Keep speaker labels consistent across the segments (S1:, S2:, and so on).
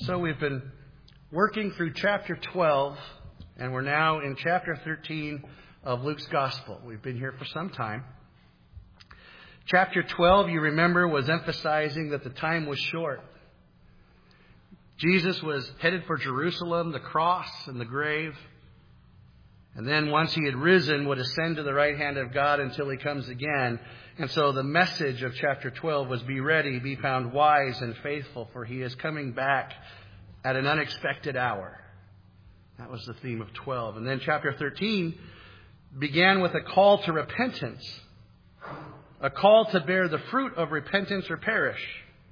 S1: So we've been working through chapter 12, and we're now in chapter 13 of Luke's Gospel. We've been here for some time. Chapter 12, you remember, was emphasizing that the time was short. Jesus was headed for Jerusalem, the cross and the grave. And then once he had risen, would ascend to the right hand of God until he comes again. And so the message of chapter 12 was, be ready, be found wise and faithful, for he is coming back at an unexpected hour. That was the theme of 12. And then chapter 13 began with a call to repentance. A call to bear the fruit of repentance or perish.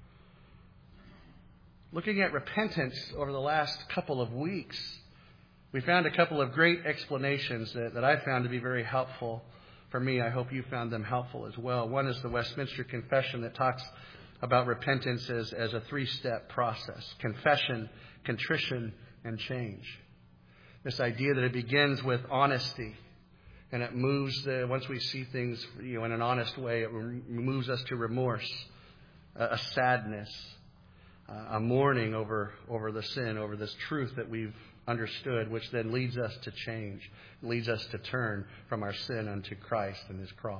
S1: Looking at repentance over the last couple of weeks, we found a couple of great explanations that I found to be very helpful for me. I hope you found them helpful as well. One is the Westminster Confession that talks about repentance as a three-step process. Confession, contrition, and change. This idea that it begins with honesty. And it moves, once we see things in an honest way, it moves us to remorse, a sadness, a mourning over the sin, over this truth that we've understood, which then leads us to change, leads us to turn from our sin unto Christ and his cross.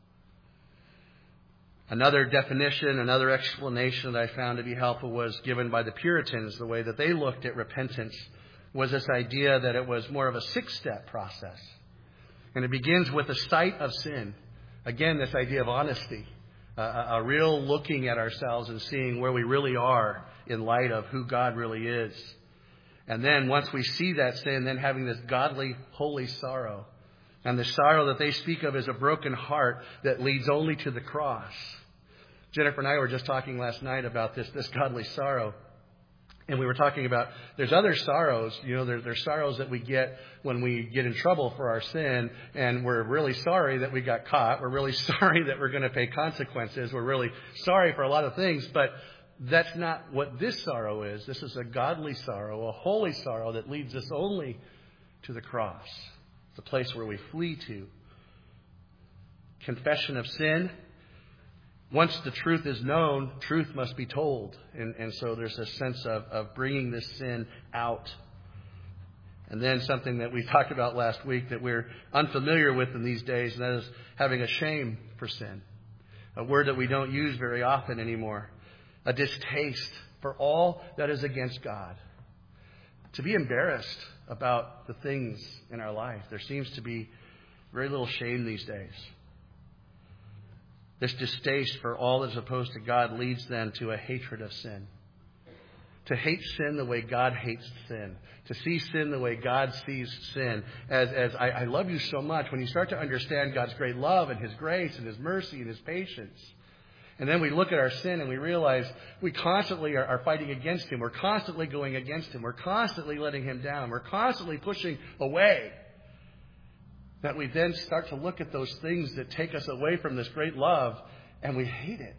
S1: Another definition, another explanation that I found to be helpful was given by the Puritans. The way that they looked at repentance was this idea that it was more of a six-step process. And it begins with the sight of sin. Again, this idea of honesty. A real looking at ourselves and seeing where we really are in light of who God really is. And then once we see that sin, then having this godly, holy sorrow. And the sorrow that they speak of is a broken heart that leads only to the cross. Jennifer and I were just talking last night about this godly sorrow. And we were talking about there's other sorrows. There's sorrows that we get when we get in trouble for our sin. And we're really sorry that we got caught. We're really sorry that we're going to pay consequences. We're really sorry for a lot of things. But that's not what this sorrow is. This is a godly sorrow, a holy sorrow that leads us only to the cross. The place where we flee to. Confession of sin. Once the truth is known, truth must be told. And so there's a sense of bringing this sin out. And then something that we talked about last week that we're unfamiliar with in these days, and that is having a shame for sin. A word that we don't use very often anymore. A distaste for all that is against God. To be embarrassed about the things in our life. There seems to be very little shame these days. This distaste for all that is opposed to God leads then to a hatred of sin. To hate sin the way God hates sin. To see sin the way God sees sin. As I love you so much, when you start to understand God's great love and his grace and his mercy and his patience. And then we look at our sin and we realize we constantly are fighting against him. We're constantly going against him. We're constantly letting him down. We're constantly pushing away. That we then start to look at those things that take us away from this great love, and we hate it.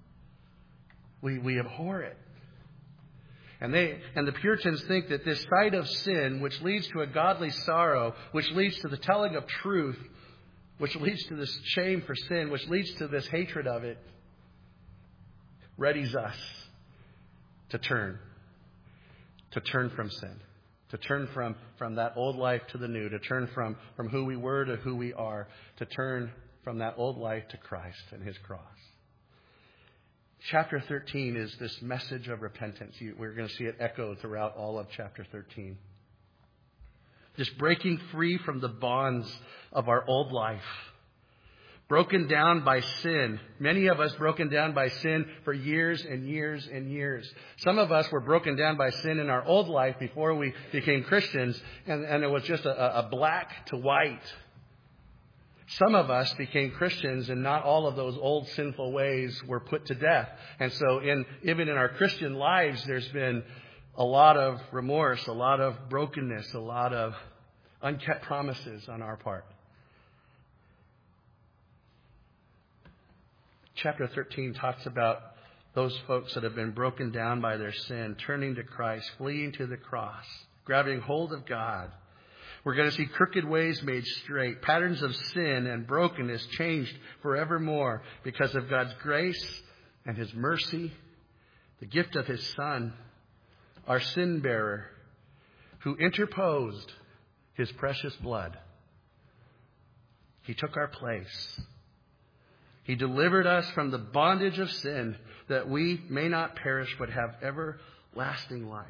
S1: We abhor it. And the Puritans think that this sight of sin, which leads to a godly sorrow, which leads to the telling of truth, which leads to this shame for sin, which leads to this hatred of it, readies us to turn from sin. To turn from that old life to the new. To turn from who we were to who we are. To turn from that old life to Christ and his cross. Chapter 13 is this message of repentance. We're going to see it echoed throughout all of chapter 13. Just breaking free from the bonds of our old life. Broken down by sin. Many of us broken down by sin for years and years and years. Some of us were broken down by sin in our old life before we became Christians, and it was just a black to white. Some of us became Christians, and not all of those old sinful ways were put to death. And so even in our Christian lives, there's been a lot of remorse, a lot of brokenness, a lot of unkept promises on our part. Chapter 13 talks about those folks that have been broken down by their sin, turning to Christ, fleeing to the cross, grabbing hold of God. We're going to see crooked ways made straight, patterns of sin and brokenness changed forevermore because of God's grace and his mercy, the gift of his Son, our sin bearer, who interposed his precious blood. He took our place. He delivered us from the bondage of sin, that we may not perish but have everlasting life.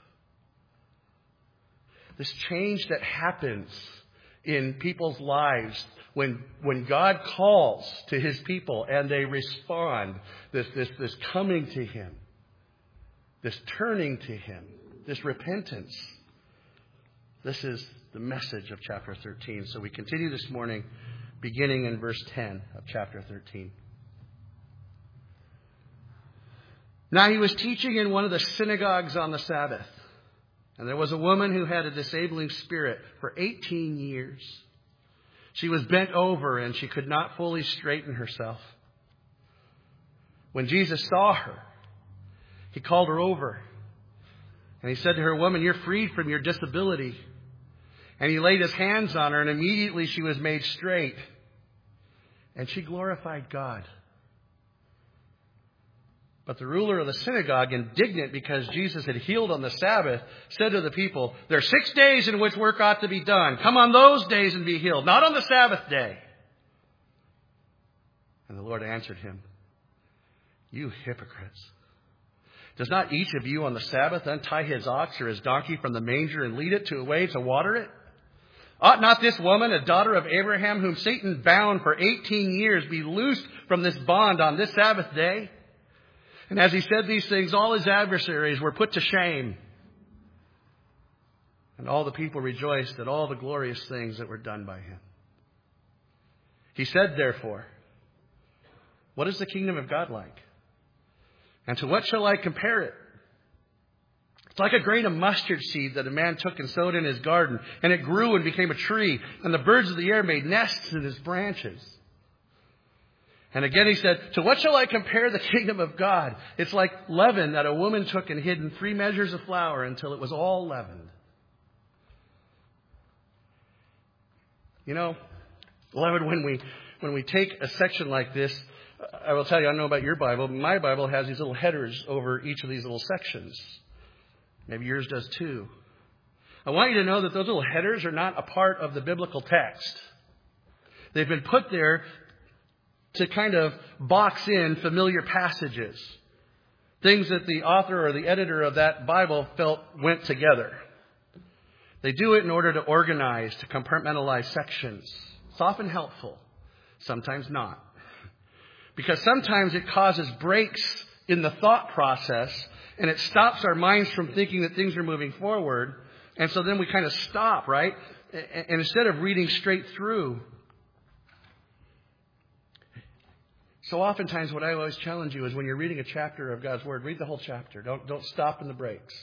S1: This change that happens in people's lives when God calls to His people and they respond, this coming to Him, this turning to Him, this repentance. This is the message of chapter 13. So we continue this morning, beginning in verse 10 of chapter 13. Now he was teaching in one of the synagogues on the Sabbath. And there was a woman who had a disabling spirit for 18 years. She was bent over and she could not fully straighten herself. When Jesus saw her, He called her over. And He said to her, "Woman, you're freed from your disability." And He laid His hands on her, and immediately she was made straight. And she glorified God. But the ruler of the synagogue, indignant because Jesus had healed on the Sabbath, said to the people, "There are 6 days in which work ought to be done. Come on those days and be healed, not on the Sabbath day." And the Lord answered him, "You hypocrites! Does not each of you on the Sabbath untie his ox or his donkey from the manger and lead it away to water it? Ought not this woman, a daughter of Abraham, whom Satan bound for 18 years, be loosed from this bond on this Sabbath day?" And as He said these things, all His adversaries were put to shame. And all the people rejoiced at all the glorious things that were done by Him. He said, therefore, "What is the kingdom of God like? And to what shall I compare it? It's like a grain of mustard seed that a man took and sowed in his garden, and it grew and became a tree, and the birds of the air made nests in its branches." And again He said, "To what shall I compare the kingdom of God? It's like leaven that a woman took and hid in 3 measures of flour until it was all leavened." You know, beloved, when we take a section like this, I will tell you, I don't know about your Bible, but my Bible has these little headers over each of these little sections. Maybe yours does too. I want you to know that those little headers are not a part of the biblical text. They've been put there to kind of box in familiar passages. Things that the author or the editor of that Bible felt went together. They do it in order to organize, to compartmentalize sections. It's often helpful, sometimes not. Because sometimes it causes breaks in the thought process, and it stops our minds from thinking that things are moving forward. And so then we kind of stop, right? And instead of reading straight through. So oftentimes what I always challenge you is when you're reading a chapter of God's Word, read the whole chapter. Don't stop in the breaks.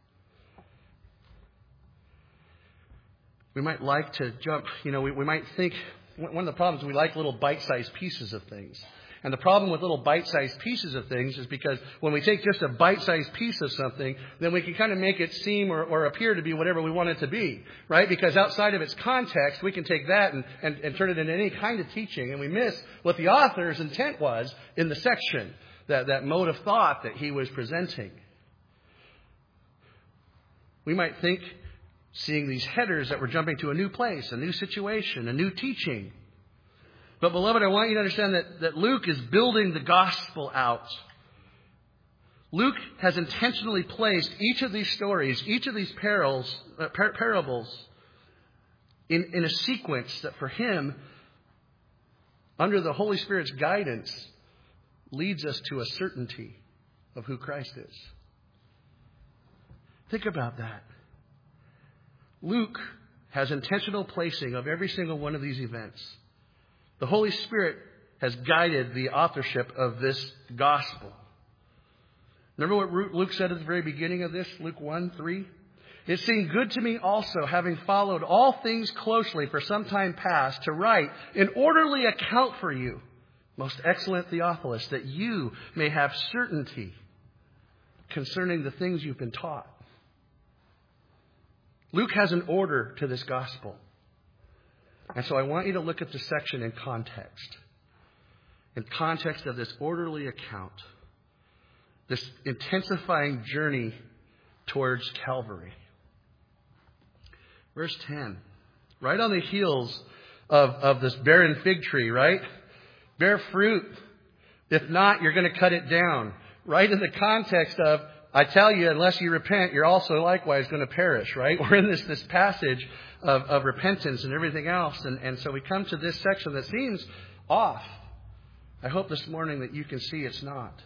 S1: We might like to jump, we might think, one of the problems, we like little bite-sized pieces of things. And the problem with little bite-sized pieces of things is because when we take just a bite-sized piece of something, then we can kind of make it seem or appear to be whatever we want it to be, right? Because outside of its context, we can take that and turn it into any kind of teaching, and we miss what the author's intent was in the section, that mode of thought that he was presenting. We might think, seeing these headers, that we're jumping to a new place, a new situation, a new teaching. But beloved, I want you to understand that Luke is building the gospel out. Luke has intentionally placed each of these stories, each of these parables, in a sequence that for him, under the Holy Spirit's guidance, leads us to a certainty of who Christ is. Think about that. Luke has intentional placing of every single one of these events. The Holy Spirit has guided the authorship of this gospel. Remember what Luke said at the very beginning of this? Luke 1:3. "It seemed good to me also, having followed all things closely for some time past, to write an orderly account for you, most excellent Theophilus, that you may have certainty concerning the things you've been taught." Luke has an order to this gospel. And so I want you to look at this section in context. In context of this orderly account. This intensifying journey towards Calvary. Verse 10. Right on the heels of this barren fig tree, right? Bear fruit. If not, you're going to cut it down. Right in the context of, I tell you, unless you repent, you're also likewise going to perish, right? We're in this passage of repentance and everything else. And so we come to this section that seems off. I hope this morning that you can see it's not.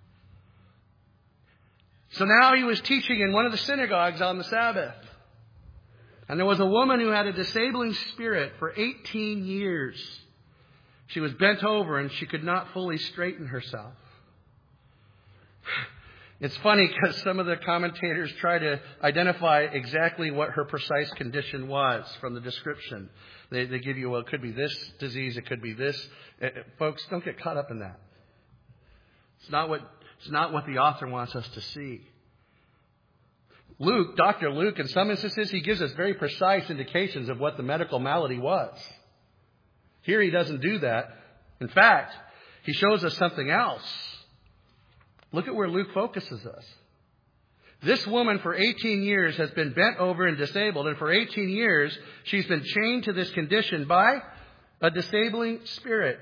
S1: So now he was teaching in one of the synagogues on the Sabbath. And there was a woman who had a disabling spirit for 18 years. She was bent over and she could not fully straighten herself. It's funny because some of the commentators try to identify exactly what her precise condition was from the description. They give you, well, it could be this disease, it could be this. Folks, don't get caught up in that. It's not what the author wants us to see. Luke, Dr. Luke, in some instances, he gives us very precise indications of what the medical malady was. Here he doesn't do that. In fact, he shows us something else. Look at where Luke focuses us. This woman for 18 years has been bent over and disabled, and for 18 years she's been chained to this condition by a disabling spirit.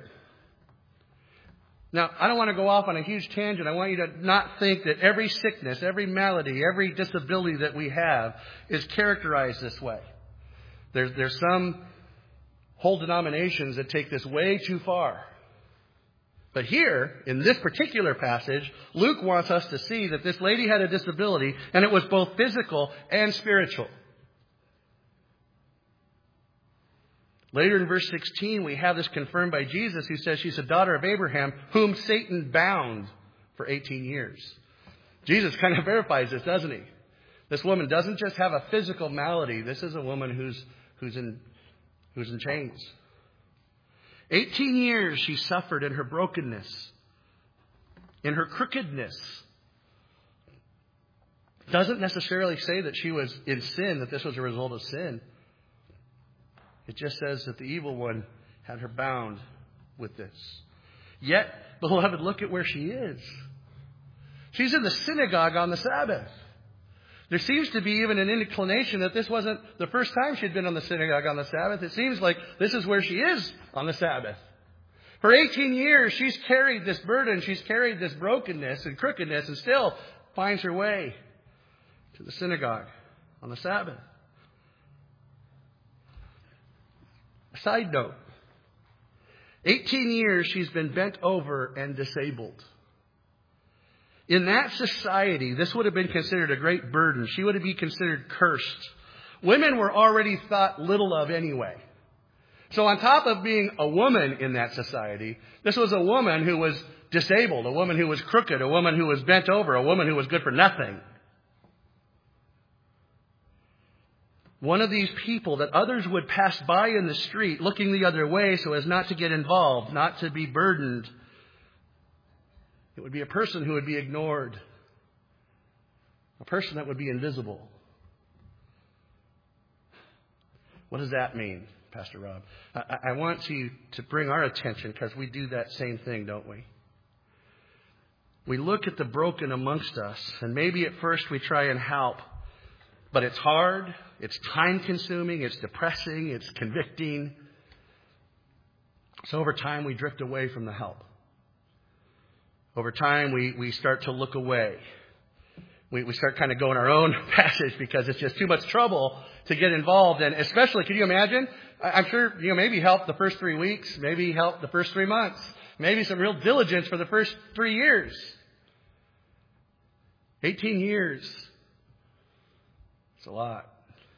S1: Now, I don't want to go off on a huge tangent. I want you to not think that every sickness, every malady, every disability that we have is characterized this way. There's some whole denominations that take this way too far. But here, in this particular passage, Luke wants us to see that this lady had a disability, and it was both physical and spiritual. Later in verse 16, we have this confirmed by Jesus, who says she's a daughter of Abraham, whom Satan bound for 18 years. Jesus kind of verifies this, doesn't he? This woman doesn't just have a physical malady. This is a woman who's in chains. 18 years she suffered in her brokenness, in her crookedness. Doesn't necessarily say that she was in sin, that this was a result of sin. It just says that the evil one had her bound with this. Yet, beloved, look at where she is. She's in the synagogue on the Sabbath. There seems to be even an inclination that this wasn't the first time she'd been on the synagogue on the Sabbath. It seems like this is where she is on the Sabbath. For 18 years, she's carried this burden. She's carried this brokenness and crookedness and still finds her way to the synagogue on the Sabbath. A side note. 18 years she's been bent over and disabled. In that society, this would have been considered a great burden. She would have been considered cursed. Women were already thought little of anyway. So on top of being a woman in that society, this was a woman who was disabled, a woman who was crooked, a woman who was bent over, a woman who was good for nothing. One of these people that others would pass by in the street looking the other way so as not to get involved, not to be burdened. It would be a person who would be ignored. A person that would be invisible. What does that mean, Pastor Rob? I want to bring our attention, because we do that same thing, don't we? We look at the broken amongst us, and maybe at first we try and help. But it's hard, it's time-consuming, it's depressing, it's convicting. So over time we drift away from the help. Over time, we start to look away. We start kind of going our own passage because it's just too much trouble to get involved. And especially, can you imagine? I'm sure, maybe help the first 3 weeks, maybe help the first 3 months, maybe some real diligence for the first 3 years. 18 years. It's a lot.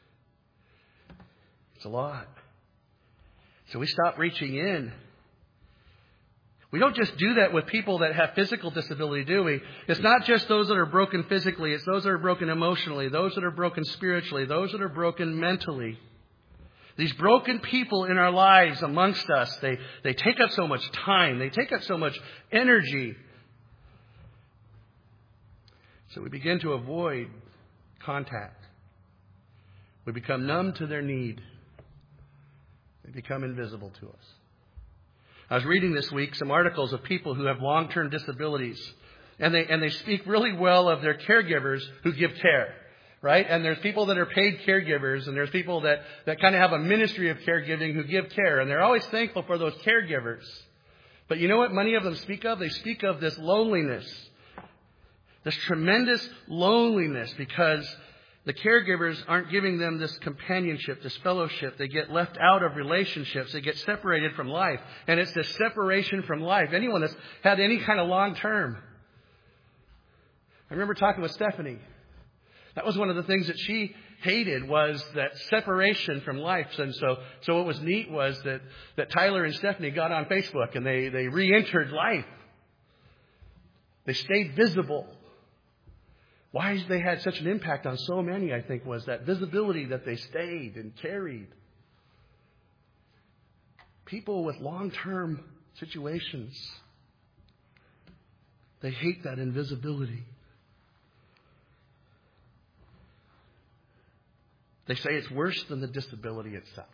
S1: It's a lot. So we stop reaching in. We don't just do that with people that have physical disability, do we? It's not just those that are broken physically. It's those that are broken emotionally, those that are broken spiritually, those that are broken mentally. These broken people in our lives amongst us, they take up so much time. They take up so much energy. So we begin to avoid contact. We become numb to their need. They become invisible to us. I was reading this week some articles of people who have long-term disabilities. And they speak really well of their caregivers who give care. right? And there's people that are paid caregivers, and there's people that kind of have a ministry of caregiving who give care, and they're always thankful for those caregivers. But you know what many of them speak of? They speak of this loneliness, this tremendous loneliness, because the caregivers aren't giving them this companionship, this fellowship. They get left out of relationships. They get separated from life. And it's this separation from life. Anyone that's had any kind of long term. I remember talking with Stephanie. That was one of the things that she hated, was that separation from life. And so what was neat was that Tyler and Stephanie got on Facebook and they re-entered life. They stayed visible. Why they had such an impact on so many, I think, was that visibility that they stayed and carried. People with long-term situations, they hate that invisibility. They say it's worse than the disability itself.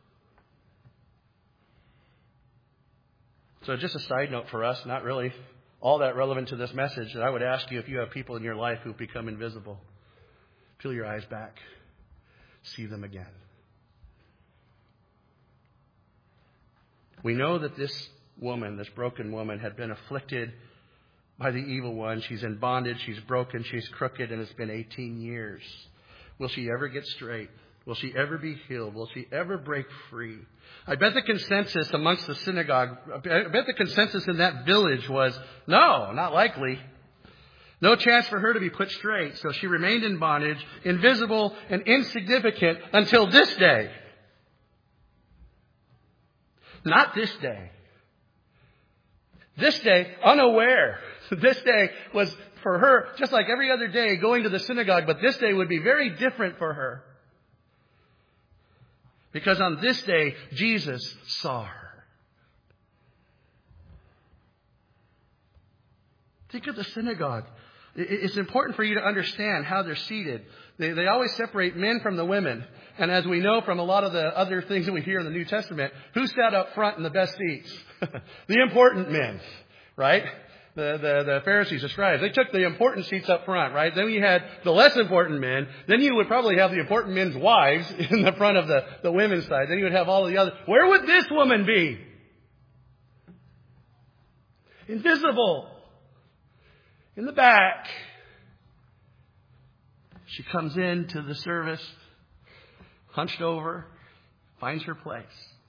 S1: So just a side note for us, not really all that relevant to this message, that I would ask you, if you have people in your life who've become invisible, peel your eyes back, see them again. We know that this woman, this broken woman, had been afflicted by the evil one. She's in bondage, she's broken, she's crooked, and it's been 18 years. Will she ever get straight? Will she ever be healed? Will she ever break free? I bet the consensus amongst the synagogue, I bet the consensus in that village was, no, not likely. No chance for her to be put straight. So she remained in bondage, invisible and insignificant until this day. Not this day. This day, unaware. This day was for her, just like every other day, going to the synagogue, but this day would be very different for her. Because on this day, Jesus saw her. Think of the synagogue. It's important for you to understand how they're seated. They always separate men from the women. And as we know from a lot of the other things that we hear in the New Testament, who sat up front in the best seats? The important men, right? The Pharisees, the scribes, they took the important seats up front, right? Then you had the less important men. Then you would probably have the important men's wives in the front of the women's side. Then you would have all of the others. Where would this woman be? Invisible. In the back. She comes into the service, hunched over, finds her place.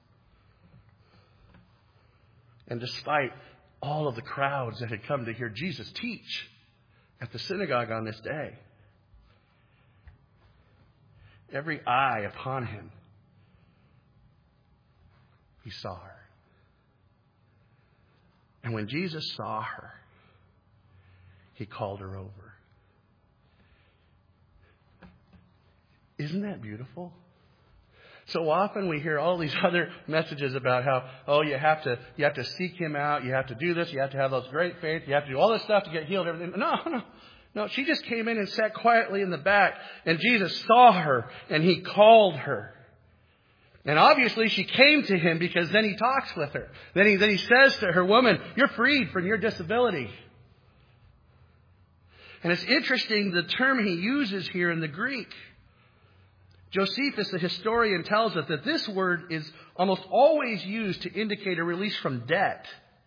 S1: And despite all of the crowds that had come to hear Jesus teach at the synagogue on this day, every eye upon him, he saw her. And when Jesus saw her, he called her over. Isn't that beautiful? So often we hear all these other messages about how, you have to seek him out, you have to do this, you have to have those great faith, you have to do all this stuff to get healed, everything. No, she just came in and sat quietly in the back, and Jesus saw her and he called her. And obviously she came to him because then he talks with her. Then he says to her, woman, you're freed from your disability. And it's interesting the term he uses here in the Greek. Josephus, the historian, tells us that this word is almost always used to indicate a release from debt.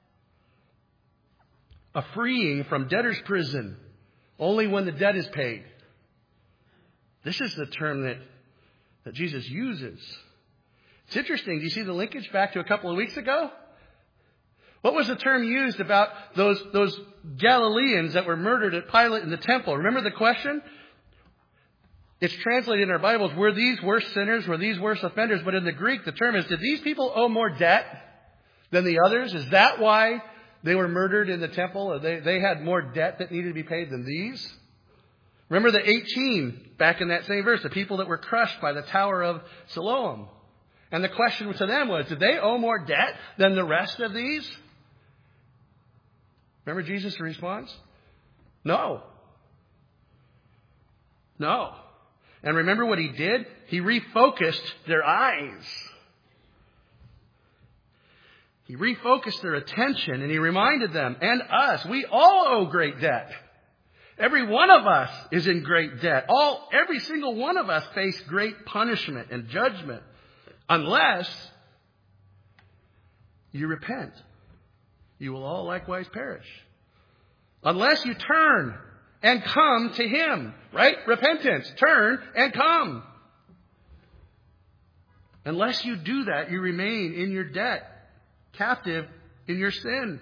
S1: A freeing from debtor's prison, only when the debt is paid. This is the term that Jesus uses. It's interesting. Do you see the linkage back to a couple of weeks ago? What was the term used about those Galileans that were murdered at Pilate in the temple? Remember the question? It's translated in our Bibles, were these worse sinners? Were these worse offenders? But in the Greek, the term is, did these people owe more debt than the others? Is that why they were murdered in the temple? Or they had more debt that needed to be paid than these? Remember the 18 back in that same verse, the people that were crushed by the Tower of Siloam. And the question to them was, did they owe more debt than the rest of these? Remember Jesus' response? No. No. And remember what he did? He refocused their eyes. He refocused their attention and he reminded them, and us, we all owe great debt. Every one of us is in great debt. Every single one of us face great punishment and judgment unless you repent. You will all likewise perish. Unless you turn and come to Him. Right? Repentance. Turn and come. Unless you do that, you remain in your debt, captive in your sin.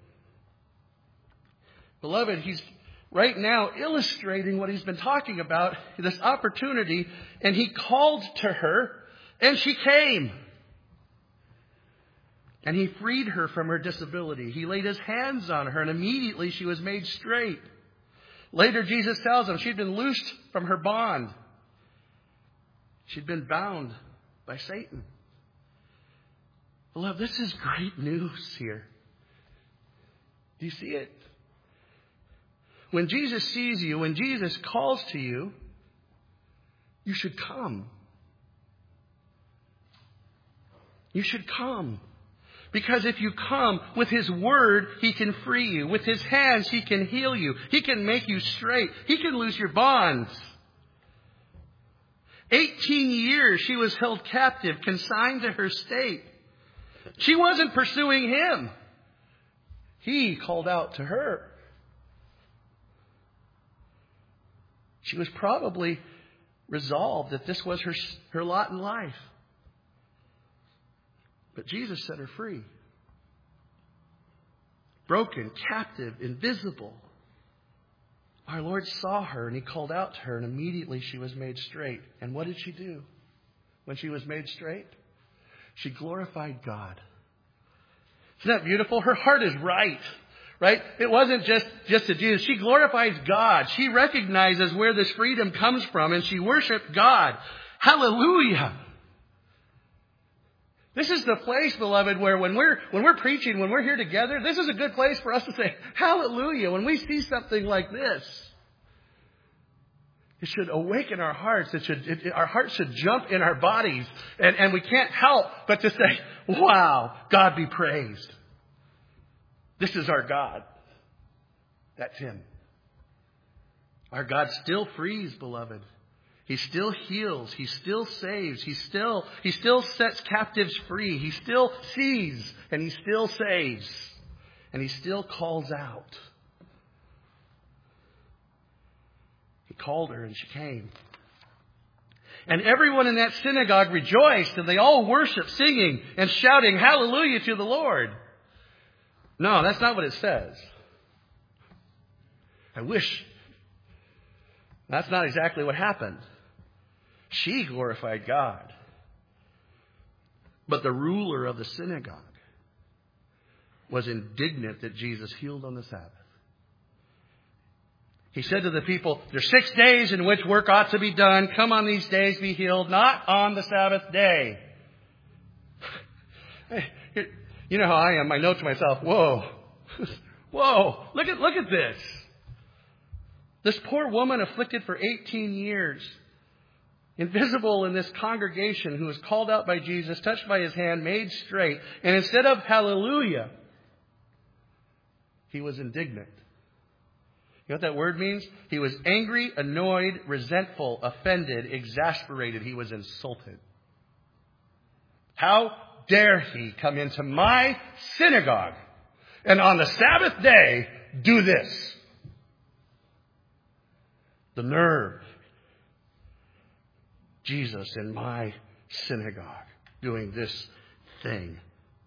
S1: Beloved, He's right now illustrating what He's been talking about, this opportunity, and He called to her, and she came. And He freed her from her disability. He laid His hands on her, and immediately she was made straight. Later, Jesus tells them she'd been loosed from her bond. She'd been bound by Satan. Beloved, this is great news here. Do you see it? When Jesus sees you, when Jesus calls to you, you should come. You should come. Because if you come with His Word, He can free you. With His hands, He can heal you. He can make you straight. He can loose your bonds. 18 years she was held captive, consigned to her state. She wasn't pursuing Him. He called out to her. She was probably resolved that this was her lot in life. But Jesus set her free. Broken, captive, invisible. Our Lord saw her and He called out to her, and immediately she was made straight. And what did she do when she was made straight? She glorified God. Isn't that beautiful? Her heart is right. Right? It wasn't just to Jesus. She glorifies God. She recognizes where this freedom comes from, and she worshiped God. Hallelujah! This is the place, beloved, where when we're preaching, when we're here together, this is a good place for us to say, hallelujah, when we see something like this. It should awaken our hearts. Our hearts should jump in our bodies. And we can't help but to say, wow, God be praised. This is our God. That's Him. Our God still frees, beloved. He still heals. He still saves. He still sets captives free. He still sees and He still saves. And He still calls out. He called her and she came. And everyone in that synagogue rejoiced, and they all worshiped, singing and shouting hallelujah to the Lord. No, that's not what it says. I wish. That's not exactly what happened. She glorified God. But the ruler of the synagogue was indignant that Jesus healed on the Sabbath. He said to the people, there's 6 days in which work ought to be done. Come on these days, be healed, not on the Sabbath day. You know how I am. I know to myself, whoa, look at this. This poor woman afflicted for 18 years, invisible in this congregation, who was called out by Jesus, touched by His hand, made straight. And instead of hallelujah, he was indignant. You know what that word means? He was angry, annoyed, resentful, offended, exasperated. He was insulted. How dare he come into my synagogue and on the Sabbath day do this? The nerve. Jesus in my synagogue doing this thing.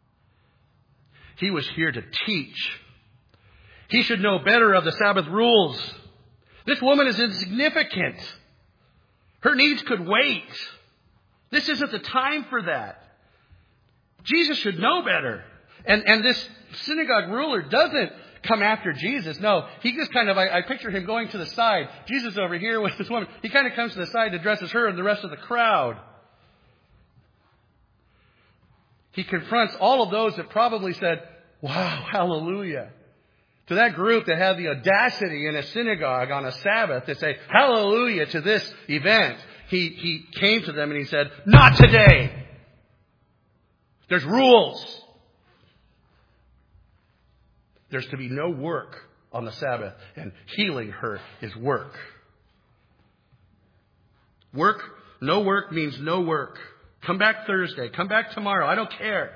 S1: He was here to teach. He should know better of the Sabbath rules. This woman is insignificant. Her needs could wait. This isn't the time for that. Jesus should know better. And this synagogue ruler doesn't come after Jesus. No, he just kind of, I picture him going to the side. Jesus over here with this woman. He kind of comes to the side, addresses her and the rest of the crowd. He confronts all of those that probably said, wow, hallelujah. To that group that had the audacity in a synagogue on a Sabbath to say, hallelujah to this event. He came to them and he said, not today. There's rules. There's to be no work on the Sabbath. And healing her is work. Work, no work means no work. Come back Thursday. Come back tomorrow. I don't care.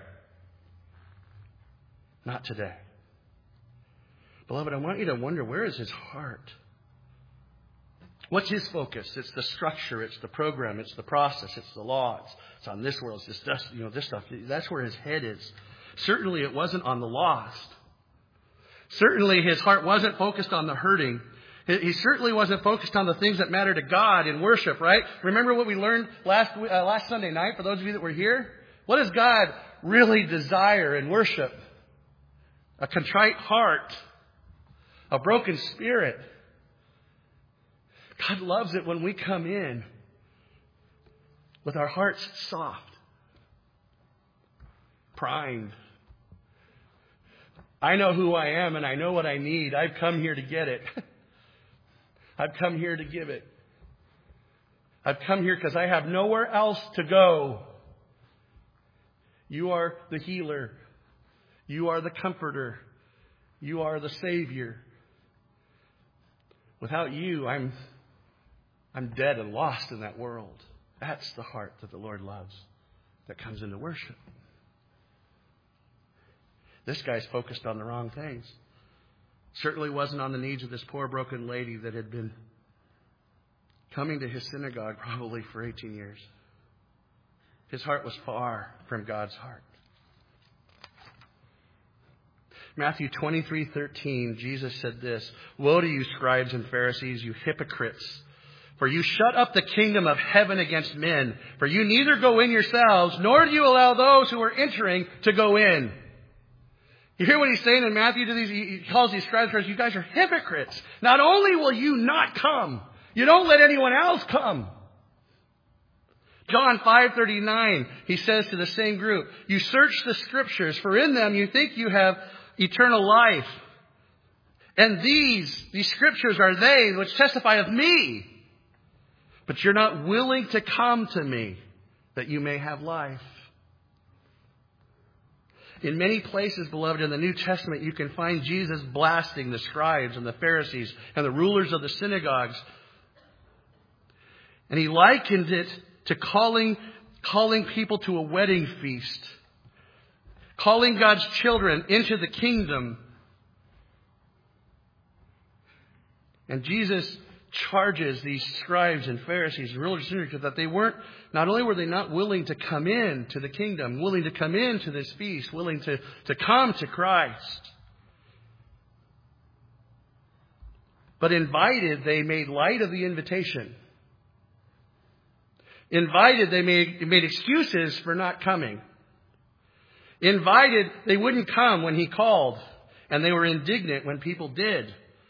S1: Not today. Beloved, I want you to wonder, where is his heart? What's his focus? It's the structure. It's the program. It's the process. It's the law. It's on this world. It's this, this stuff. That's where his head is. Certainly it wasn't on the lost. Certainly his heart wasn't focused on the hurting. He certainly wasn't focused on the things that matter to God in worship, right? Remember what we learned last Sunday night, for those of you that were here? What does God really desire in worship? A contrite heart. A broken spirit. God loves it when we come in with our hearts soft, primed. I know who I am and I know what I need. I've come here to get it. I've come here to give it. I've come here because I have nowhere else to go. You are the healer. You are the comforter. You are the Savior. Without you, I'm dead and lost in that world. That's the heart that the Lord loves, that comes into worship. This guy's focused on the wrong things. Certainly wasn't on the needs of this poor broken lady that had been coming to his synagogue probably for 18 years. His heart was far from God's heart. Matthew 23:13, Jesus said this, "Woe to you, scribes and Pharisees, you hypocrites! For you shut up the kingdom of heaven against men. For you neither go in yourselves, nor do you allow those who are entering to go in." You hear what he's saying in Matthew to these? He calls these scribes and Pharisees, you guys are hypocrites. Not only will you not come, you don't let anyone else come. John 5:39, he says to the same group, "You search the scriptures, for in them you think you have eternal life. And these scriptures are they which testify of me. But you're not willing to come to me that you may have life." In many places, beloved, in the New Testament, you can find Jesus blasting the scribes and the Pharisees and the rulers of the synagogues. And he likened it to calling people to a wedding feast. Calling God's children into the kingdom. And Jesus charges these scribes and Pharisees and religious leaders that they weren't, not only were they not willing to come in to the kingdom, willing to come into this feast, willing to come to Christ, but invited, they made light of the invitation. Invited, they made excuses for not coming. Invited, they wouldn't come when he called, and they were indignant when people did.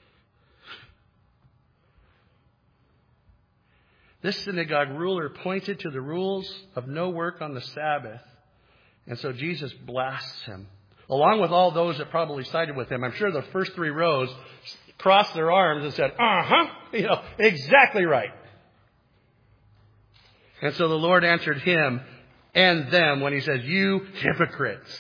S1: This synagogue ruler pointed to the rules of no work on the Sabbath. And so Jesus blasts him, along with all those that probably sided with him. I'm sure the first 3 rows crossed their arms and said, exactly right. And so the Lord answered him and them when he says, "You hypocrites."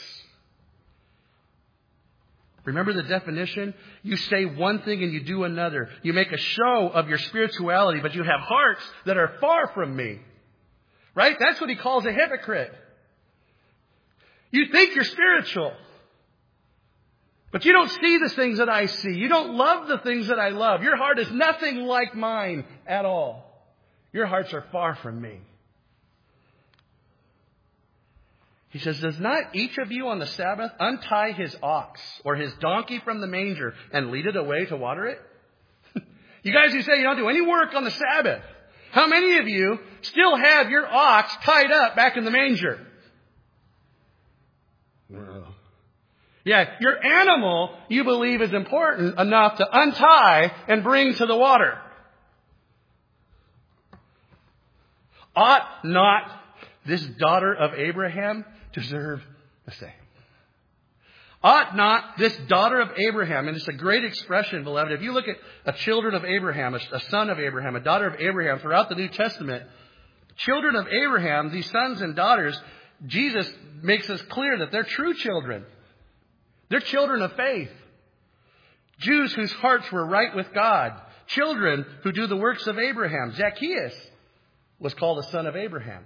S1: Remember the definition? You say one thing and you do another. You make a show of your spirituality, but you have hearts that are far from me. Right? That's what he calls a hypocrite. You think you're spiritual, but you don't see the things that I see. You don't love the things that I love. Your heart is nothing like mine at all. Your hearts are far from me. He says, "Does not each of you on the Sabbath untie his ox or his donkey from the manger and lead it away to water it?" You guys who say you don't do any work on the Sabbath, how many of you still have your ox tied up back in the manger? Yeah, your animal you believe is important enough to untie and bring to the water. Ought not this daughter of Abraham deserve the same? Ought not this daughter of Abraham, and it's a great expression, beloved. If you look at a children of Abraham, a son of Abraham, a daughter of Abraham throughout the New Testament, children of Abraham, these sons and daughters, Jesus makes us clear that they're true children. They're children of faith. Jews whose hearts were right with God. Children who do the works of Abraham. Zacchaeus was called a son of Abraham.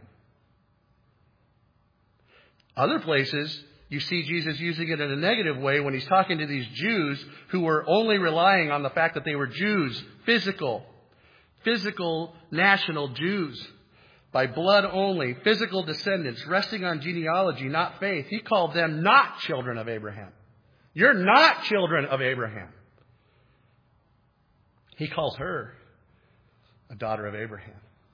S1: Other places, you see Jesus using it in a negative way when he's talking to these Jews who were only relying on the fact that they were Jews, physical, national Jews, by blood only, physical descendants, resting on genealogy, not faith. He called them not children of Abraham. You're not children of Abraham. He calls her a daughter of Abraham.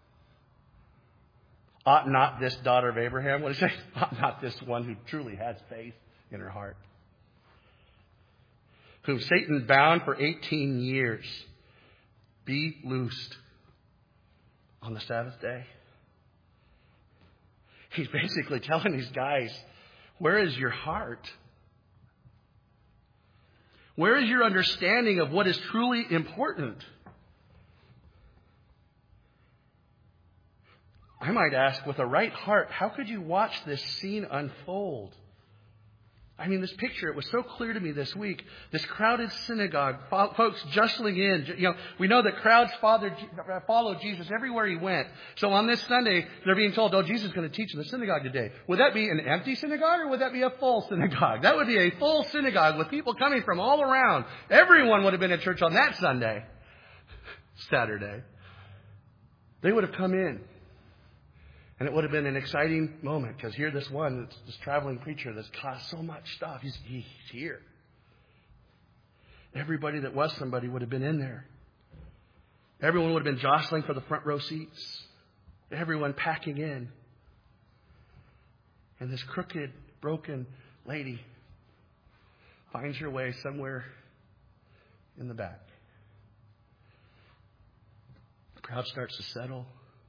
S1: Ought not this daughter of Abraham, what does it say? Ought not this one who truly has faith in her heart, whom Satan bound for 18 years, be loosed on the Sabbath day? He's basically telling these guys, where is your heart? Where is your understanding of what is truly important? I might ask, with a right heart, how could you watch this scene unfold? I mean, this picture, it was so clear to me this week. This crowded synagogue, folks jostling in. We know that crowds followed Jesus everywhere he went. So on this Sunday, they're being told, Jesus is going to teach in the synagogue today. Would that be an empty synagogue or would that be a full synagogue? That would be a full synagogue with people coming from all around. Everyone would have been at church on that Sunday, Saturday. They would have come in. And it would have been an exciting moment because here this traveling preacher that's caused so much stuff, he's here. Everybody that was somebody would have been in there. Everyone would have been jostling for the front row seats. Everyone packing in. And this crooked, broken lady finds her way somewhere in the back. The crowd starts to settle.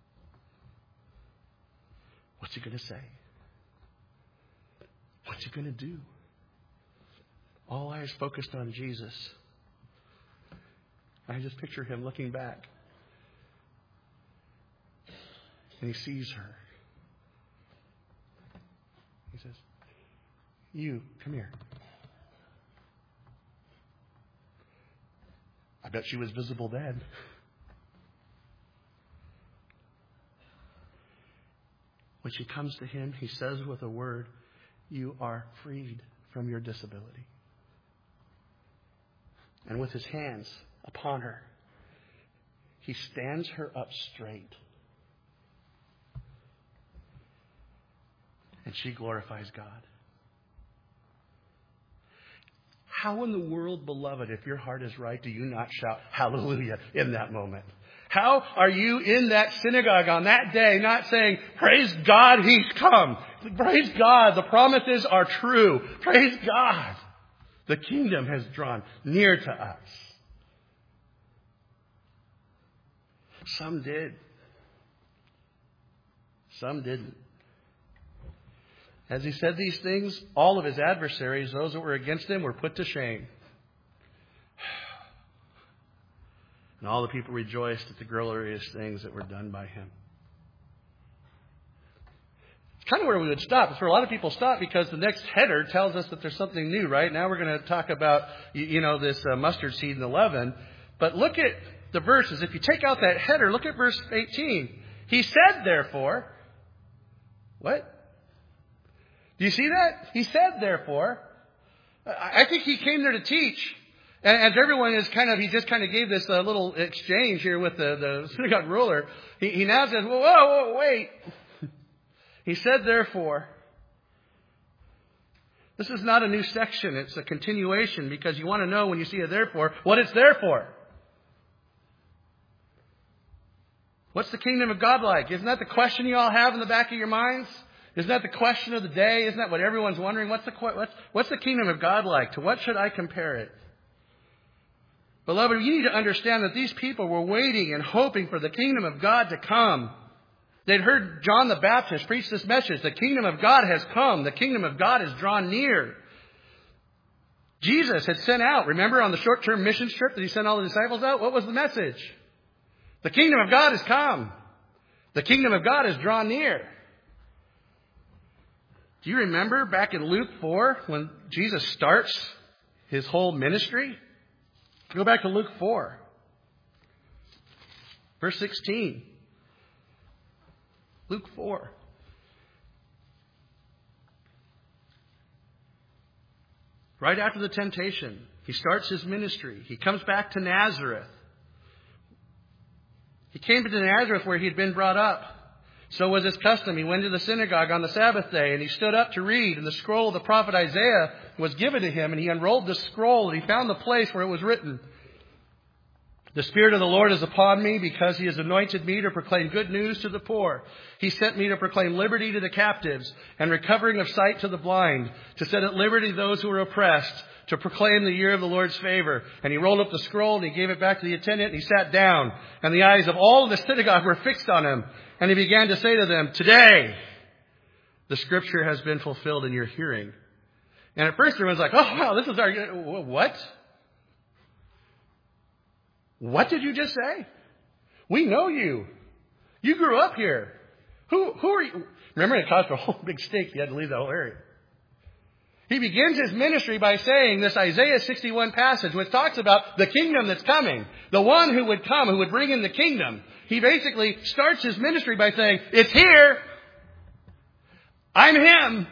S1: What's he going to say? What's he going to do? All eyes focused on Jesus. I just picture him looking back. And he sees her. He says, "You, come here." I bet she was visible then. When she comes to him, he says with a word, "You are freed from your disability." And with his hands upon her, he stands her up straight. And she glorifies God. How in the world, beloved, if your heart is right, do you not shout hallelujah in that moment? How are you in that synagogue on that day not saying, praise God, he's come. Praise God, the promises are true. Praise God, the kingdom has drawn near to us. Some did. Some didn't. As he said these things, all of his adversaries, those that were against him, were put to shame. And all the people rejoiced at the glorious things that were done by him. It's kind of where we would stop. It's where a lot of people stop because the next header tells us that there's something new, right? Now we're going to talk about, this mustard seed and leaven. But look at the verses. If you take out that header, look at verse 18. He said, therefore, what? Do you see that? He said, therefore. I think he came there to teach. And everyone is he just gave this little exchange here with the synagogue ruler. He now says, whoa, wait. He said, therefore. This is not a new section. It's a continuation because you want to know when you see a therefore, what it's there for. What's the kingdom of God like? Isn't that the question you all have in the back of your minds? Isn't that the question of the day? Isn't that what everyone's wondering? What's the kingdom of God like? To what should I compare it? Beloved, you need to understand that these people were waiting and hoping for the kingdom of God to come. They'd heard John the Baptist preach this message. The kingdom of God has come. The kingdom of God has drawn near. Jesus had sent out, remember on the short-term mission trip that he sent all the disciples out? What was the message? The kingdom of God has come. The kingdom of God has drawn near. Do you remember back in Luke 4 when Jesus starts his whole ministry? Go back to Luke 4. Verse 16. Luke 4. Right after the temptation, he starts his ministry. He comes back to Nazareth. He came to Nazareth where he had been brought up. So was his custom. He went to the synagogue on the Sabbath day, and he stood up to read, and the scroll of the prophet Isaiah was given to him, and he unrolled the scroll, and he found the place where it was written, "The Spirit of the Lord is upon me, because he has anointed me to proclaim good news to the poor. He sent me to proclaim liberty to the captives and recovering of sight to the blind, to set at liberty those who are oppressed, to proclaim the year of the Lord's favor." And he rolled up the scroll and he gave it back to the attendant and he sat down. And the eyes of all of the synagogue were fixed on him. And he began to say to them, "Today, the scripture has been fulfilled in your hearing." And at first everyone's like, "Oh, wow, this is our..." What? What did you just say? We know you. You grew up here. Who are you? Remember, it caused a whole big stink. He had to leave the whole area. He begins his ministry by saying this Isaiah 61 passage, which talks about the kingdom that's coming. The one who would come, who would bring in the kingdom. He basically starts his ministry by saying, "It's here. I'm him."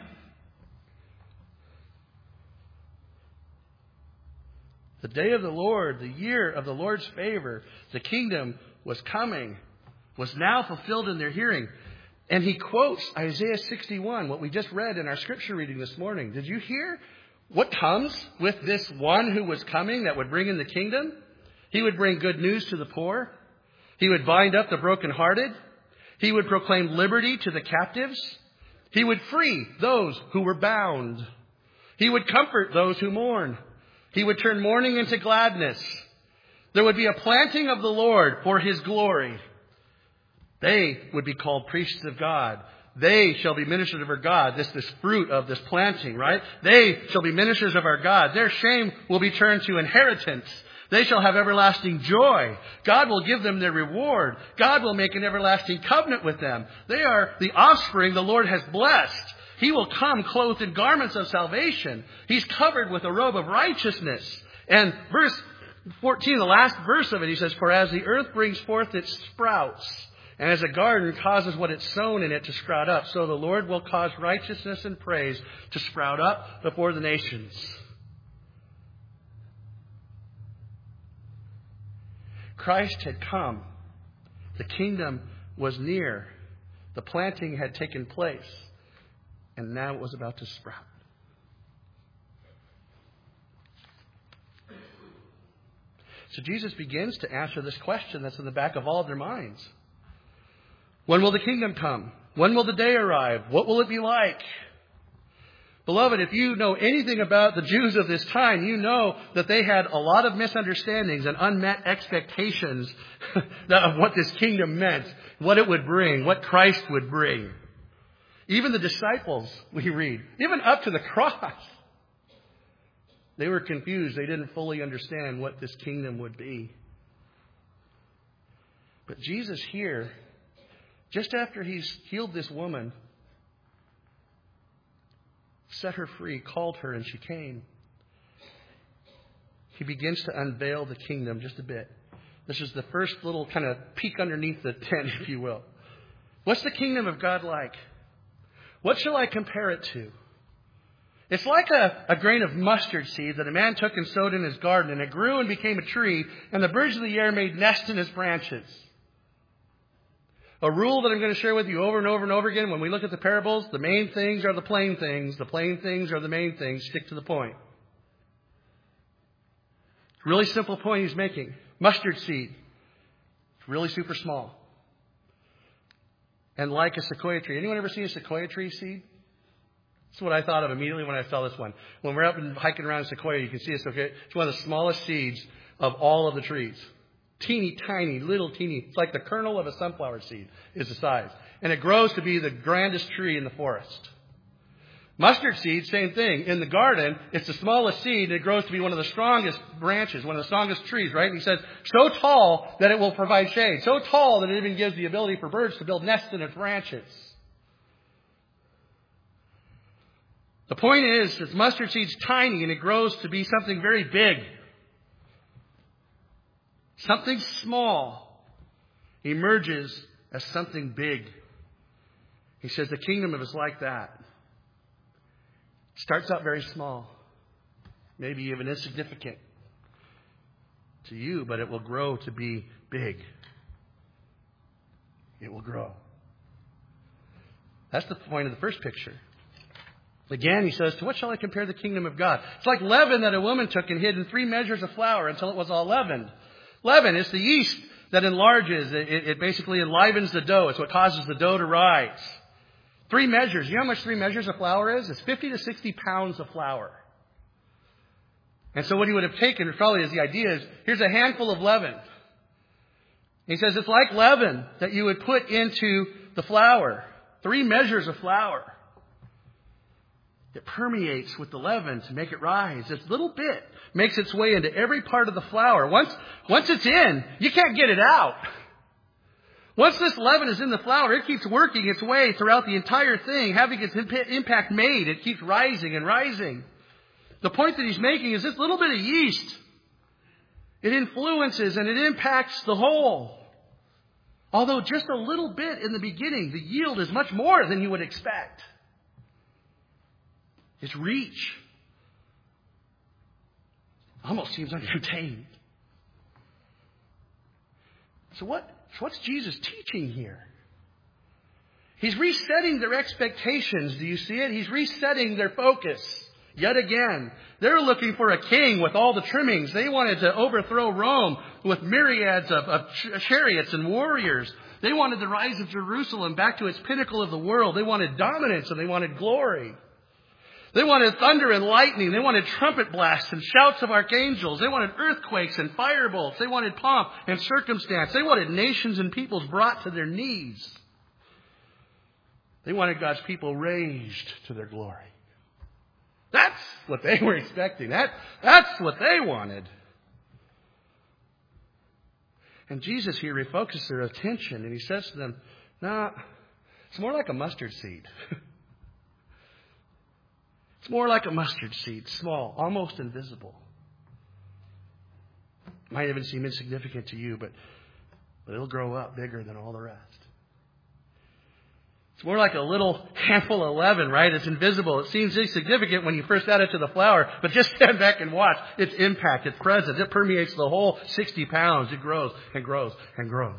S1: The day of the Lord, the year of the Lord's favor, the kingdom was coming, was now fulfilled in their hearing. And he quotes Isaiah 61, what we just read in our scripture reading this morning. Did you hear what comes with this one who was coming that would bring in the kingdom? He would bring good news to the poor. He would bind up the brokenhearted. He would proclaim liberty to the captives. He would free those who were bound. He would comfort those who mourn. He would turn mourning into gladness. There would be a planting of the Lord for his glory. They would be called priests of God. They shall be ministers of our God. This fruit of this planting, right? They shall be ministers of our God. Their shame will be turned to inheritance. They shall have everlasting joy. God will give them their reward. God will make an everlasting covenant with them. They are the offspring the Lord has blessed. He will come clothed in garments of salvation. He's covered with a robe of righteousness. And verse 14, the last verse of it, he says, "For as the earth brings forth its sprouts, and as a garden causes what it's sown in it to sprout up, so the Lord will cause righteousness and praise to sprout up before the nations." Christ had come. The kingdom was near. The planting had taken place. And now it was about to sprout. So Jesus begins to answer this question that's in the back of all of their minds. When will the kingdom come? When will the day arrive? What will it be like? Beloved, if you know anything about the Jews of this time, you know that they had a lot of misunderstandings and unmet expectations of what this kingdom meant, what it would bring, what Christ would bring. Even the disciples, we read, even up to the cross, they were confused. They didn't fully understand what this kingdom would be. But Jesus here, just after he's healed this woman, set her free, called her, and she came. He begins to unveil the kingdom just a bit. This is the first little kind of peek underneath the tent, if you will. What's the kingdom of God like? What shall I compare it to? It's like a grain of mustard seed that a man took and sowed in his garden, and it grew and became a tree, and the birds of the air made nests in its branches. A rule that I'm going to share with you over and over and over again when we look at the parables, the main things are the plain things are the main things. Stick to the point. Really simple point he's making. Mustard seed. It's really super small. And like a sequoia tree. Anyone ever seen a sequoia tree seed? That's what I thought of immediately when I saw this one. When we're up and hiking around sequoia, you can see a sequoia. It's one of the smallest seeds of all of the trees. Teeny, tiny, little teeny. It's like the kernel of a sunflower seed is the size. And it grows to be the grandest tree in the forest. Mustard seed, same thing. In the garden, it's the smallest seed, and it grows to be one of the strongest branches, one of the strongest trees, right? And he says, so tall that it will provide shade. So tall that it even gives the ability for birds to build nests in its branches. The point is that mustard seed's tiny, and it grows to be something very big. Something small emerges as something big. He says the kingdom is like that. Starts out very small, maybe even insignificant to you, but it will grow to be big. It will grow. That's the point of the first picture. Again, he says, to what shall I compare the kingdom of God? It's like leaven that a woman took and hid in 3 measures of flour until it was all leavened. Leaven is the yeast that enlarges. It basically enlivens the dough. It's what causes the dough to rise. 3 measures. You know how much 3 measures of flour is? It's 50 to 60 pounds of flour. And so what he would have taken, probably as the idea is, here's a handful of leaven. He says it's like leaven that you would put into the flour. 3 measures of flour. It permeates with the leaven to make it rise. This little bit makes its way into every part of the flour. Once it's in, you can't get it out. Once this leaven is in the flour, it keeps working its way throughout the entire thing, having its impact made. It keeps rising and rising. The point that he's making is this little bit of yeast, it influences and it impacts the whole. Although just a little bit in the beginning, the yield is much more than you would expect. Its reach almost seems uncontained. So what's Jesus teaching here? He's resetting their expectations. Do you see it? He's resetting their focus. Yet again, they're looking for a king with all the trimmings. They wanted to overthrow Rome with myriads of chariots and warriors. They wanted the rise of Jerusalem back to its pinnacle of the world. They wanted dominance and they wanted glory. They wanted thunder and lightning. They wanted trumpet blasts and shouts of archangels. They wanted earthquakes and firebolts. They wanted pomp and circumstance. They wanted nations and peoples brought to their knees. They wanted God's people raised to their glory. That's what they were expecting. That's what they wanted. And Jesus here refocuses their attention and he says to them, "Nah, it's more like a mustard seed." It's more like a mustard seed, small, almost invisible. Might even seem insignificant to you, but it'll grow up bigger than all the rest. It's more like a little handful of leaven, right? It's invisible. It seems insignificant when you first add it to the flour, but just stand back and watch its impact, its presence. It permeates the whole 60 pounds. It grows and grows and grows.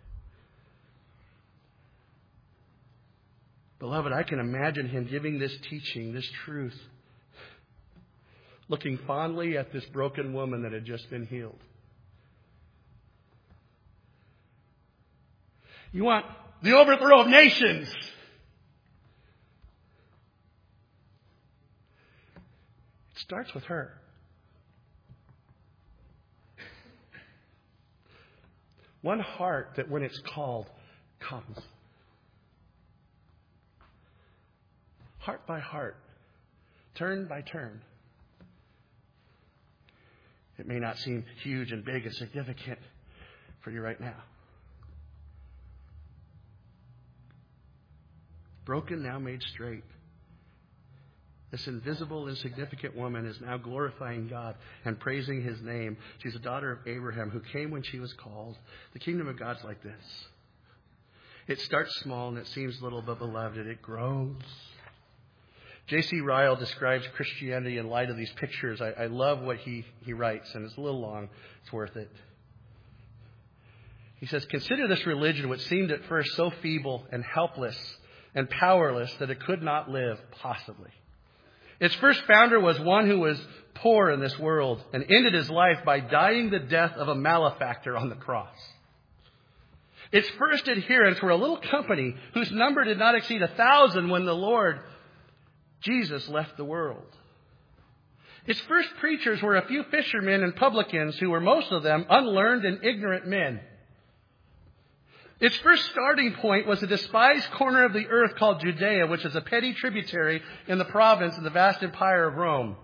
S1: Beloved, I can imagine him giving this teaching, this truth, looking fondly at this broken woman that had just been healed. You want the overthrow of nations. It starts with her. One heart that when it's called, comes. Heart by heart, turn by turn. It may not seem huge and big and significant for you right now. Broken, now made straight. This invisible, insignificant woman is now glorifying God and praising his name. She's a daughter of Abraham who came when she was called. The kingdom of God's like this. It starts small and it seems little, but beloved, it grows. J.C. Ryle describes Christianity in light of these pictures. I love what he writes, and it's a little long. It's worth it. He says, "Consider this religion which seemed at first so feeble and helpless and powerless that it could not live, possibly. Its first founder was one who was poor in this world and ended his life by dying the death of a malefactor on the cross. Its first adherents were a little company whose number did not exceed 1,000 when the Lord Jesus left the world. Its first preachers were a few fishermen and publicans who were most of them unlearned and ignorant men. Its first starting point was a despised corner of the earth called Judea, which is a petty tributary in the province of the vast empire of Rome.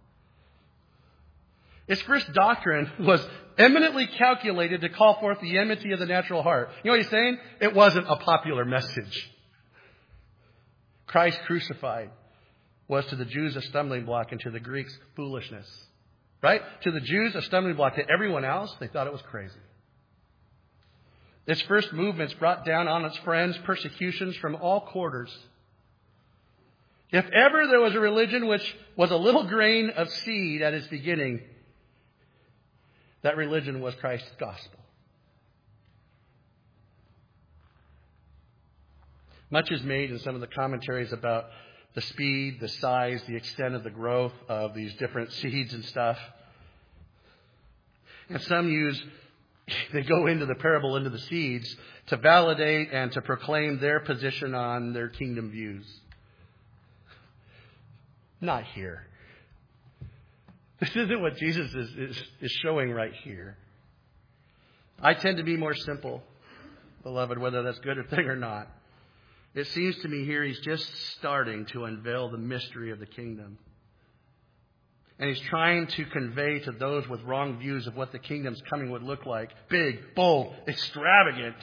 S1: Its first doctrine was eminently calculated to call forth the enmity of the natural heart." You know what he's saying? It wasn't a popular message. Christ crucified was to the Jews a stumbling block and to the Greeks foolishness. Right? To the Jews a stumbling block. To everyone else, they thought it was crazy. Its first movements brought down on its friends persecutions from all quarters. If ever there was a religion which was a little grain of seed at its beginning, that religion was Christ's gospel. Much is made in some of the commentaries about the speed, the size, the extent of the growth of these different seeds and stuff. And some they go into the parable, into the seeds, to validate and to proclaim their position on their kingdom views. Not here. This isn't what Jesus is showing right here. I tend to be more simple, beloved, whether that's a good thing or not. It seems to me here he's just starting to unveil the mystery of the kingdom. And he's trying to convey to those with wrong views of what the kingdom's coming would look like. Big, bold, extravagant.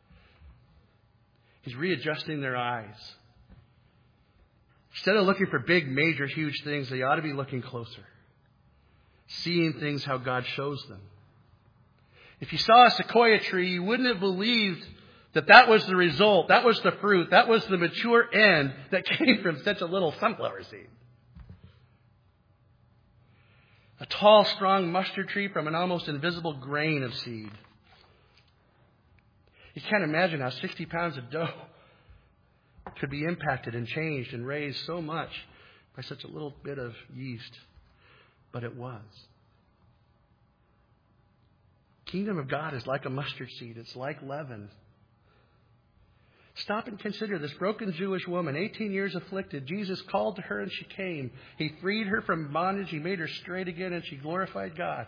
S1: He's readjusting their eyes. Instead of looking for big, major, huge things, they ought to be looking closer. Seeing things how God shows them. If you saw a sequoia tree, you wouldn't have believed that was the result, that was the fruit, that was the mature end that came from such a little sunflower seed. A tall, strong mustard tree from an almost invisible grain of seed. You can't imagine how 60 pounds of dough could be impacted and changed and raised so much by such a little bit of yeast. But it was. Kingdom of God is like a mustard seed. It's like leaven. Stop and consider this broken Jewish woman, 18 years afflicted. Jesus called to her and she came. He freed her from bondage. He made her straight again and she glorified God.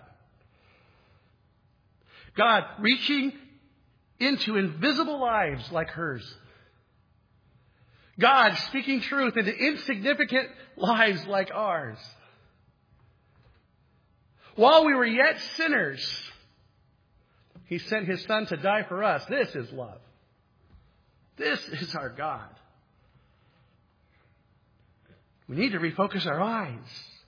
S1: God reaching into invisible lives like hers. God speaking truth into insignificant lives like ours. While we were yet sinners, He sent His Son to die for us. This is love. This is our God. We need to refocus our eyes.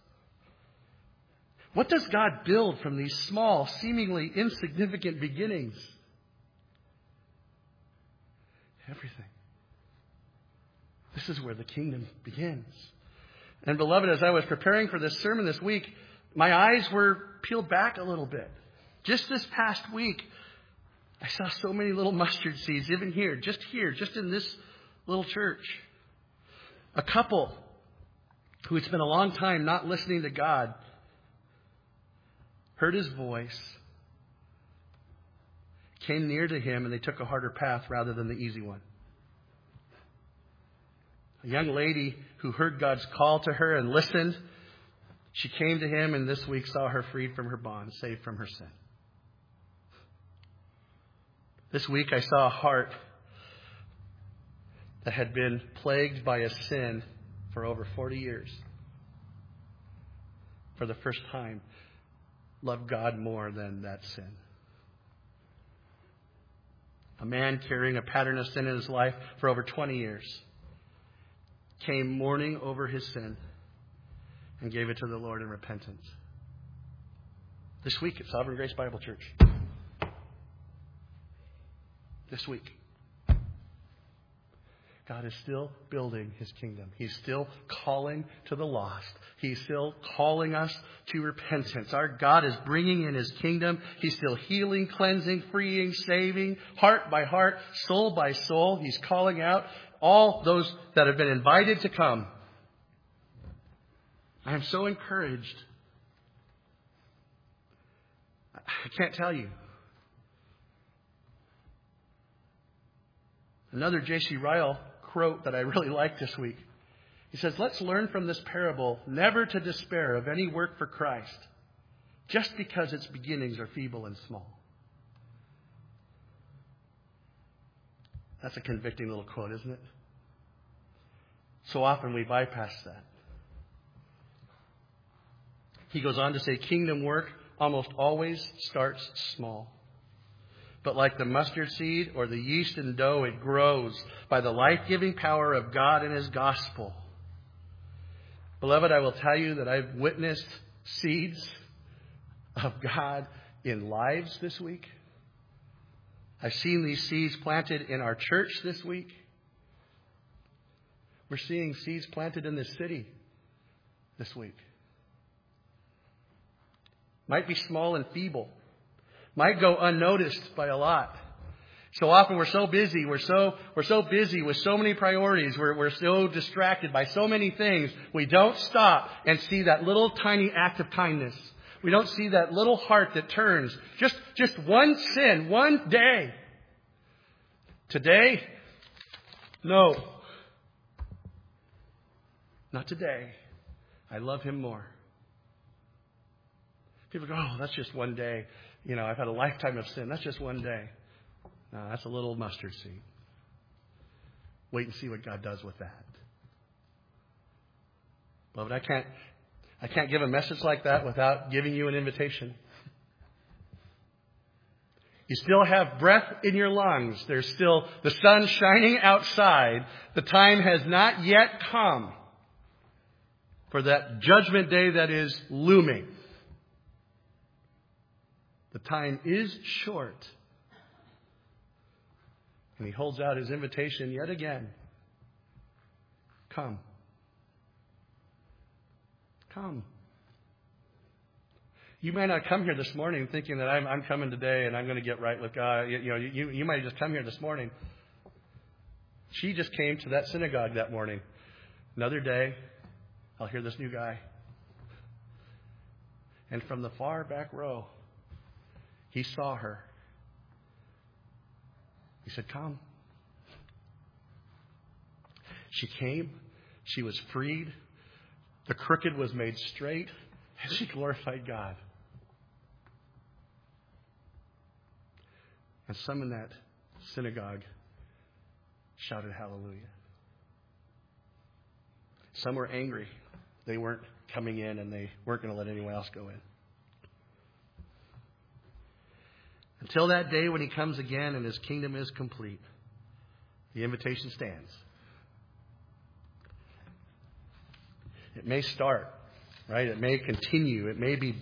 S1: What does God build from these small, seemingly insignificant beginnings? Everything. This is where the kingdom begins. And beloved, as I was preparing for this sermon this week, my eyes were peeled back a little bit. Just this past week, I saw so many little mustard seeds, even here, just in this little church. A couple who had spent a long time not listening to God heard His voice, came near to Him, and they took a harder path rather than the easy one. A young lady who heard God's call to her and listened, she came to Him and this week saw her freed from her bond, saved from her sin. This week I saw a heart that had been plagued by a sin for over 40 years. For the first time, love God more than that sin. A man carrying a pattern of sin in his life for over 20 years came mourning over his sin and gave it to the Lord in repentance. This week at Sovereign Grace Bible Church. This week. God is still building His kingdom. He's still calling to the lost. He's still calling us to repentance. Our God is bringing in His kingdom. He's still healing, cleansing, freeing, saving, heart by heart, soul by soul. He's calling out all those that have been invited to come. I am so encouraged. I can't tell you. Another J.C. Ryle quote that I really like this week. He says, let's learn from this parable never to despair of any work for Christ just because its beginnings are feeble and small. That's a convicting little quote, isn't it? So often we bypass that. He goes on to say, kingdom work almost always starts small. But like the mustard seed or the yeast in dough, it grows by the life-giving power of God and His gospel. Beloved, I will tell you that I've witnessed seeds of God in lives this week. I've seen these seeds planted in our church this week. We're seeing seeds planted in this city this week. Might be small and feeble. Might go unnoticed by a lot. So often we're so busy. We're so busy with so many priorities. We're so distracted by so many things. We don't stop and see that little tiny act of kindness. We don't see that little heart that turns. Just one sin, one day. Today? No. Not today. I love him more. People go, oh, that's just one day. I've had a lifetime of sin. That's just one day. No, that's a little mustard seed. Wait and see what God does with that. Beloved, I can't give a message like that without giving you an invitation. You still have breath in your lungs. There's still the sun shining outside. The time has not yet come for that judgment day that is looming. The time is short. And he holds out his invitation yet again. Come. Come. You may not come here this morning thinking that I'm coming today and I'm going to get right with God. You might just come here this morning. She just came to that synagogue that morning. Another day, I'll hear this new guy. And from the far back row, he saw her. He said, come. She came. She was freed. The crooked was made straight. And she glorified God. And some in that synagogue shouted hallelujah. Some were angry. They weren't coming in and they weren't going to let anyone else go in. Until that day when he comes again and his kingdom is complete, the invitation stands. It may start, right? It may continue. It may be